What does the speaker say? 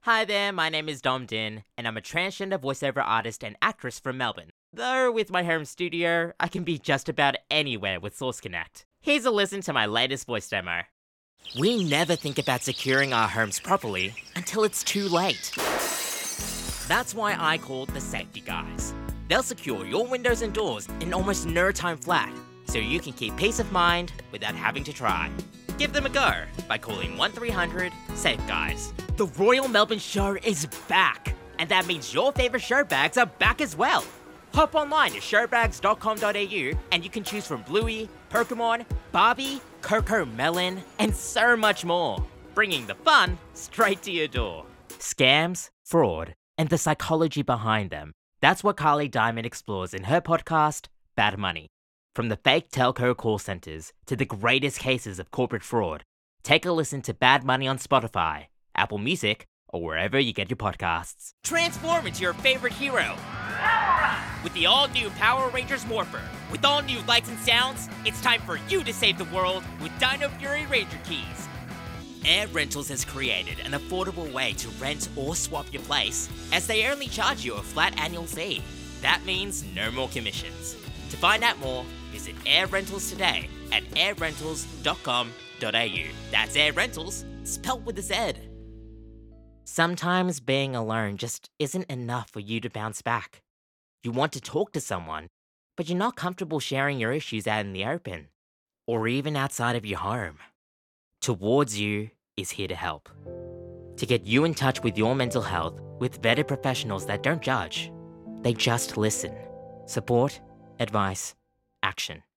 Hi there, my name is Dom Din, and I'm a transgender voiceover artist and actress from Melbourne. Though with my home studio, I can be just about anywhere with Source Connect. Here's a listen to my latest voice demo. We never think about securing our homes properly until it's too late. That's why I called the Safety Guys. They'll secure your windows and doors in almost no time flat, so you can keep peace of mind without having to try. Give them a go by calling 1300-SAFE-GUYS. The Royal Melbourne Show is back, and that means your favourite show bags are back as well. Hop online to showbags.com.au and you can choose from Bluey, Pokemon, Barbie, Coco Melon, and so much more, bringing the fun straight to your door. Scams, fraud, and the psychology behind them. That's what Carly Diamond explores in her podcast, Bad Money. From the fake telco call centers to the greatest cases of corporate fraud, take a listen to Bad Money on Spotify, Apple Music, or wherever you get your podcasts. Transform into your favorite hero with the all-new Power Rangers Morpher. With all new lights and sounds, it's time for you to save the world with Dino Fury Ranger Keys. Air Rentals has created an affordable way to rent or swap your place, as they only charge you a flat annual fee. That means no more commissions. To find out more, visit Air Rentals today at airrentals.com.au. That's Air Rentals, spelt with a Z. Sometimes being alone just isn't enough for you to bounce back. You want to talk to someone, but you're not comfortable sharing your issues out in the open, or even outside of your home. Towards You is here to help. To get you in touch with your mental health with vetted professionals that don't judge, they just listen. Support, advice, action.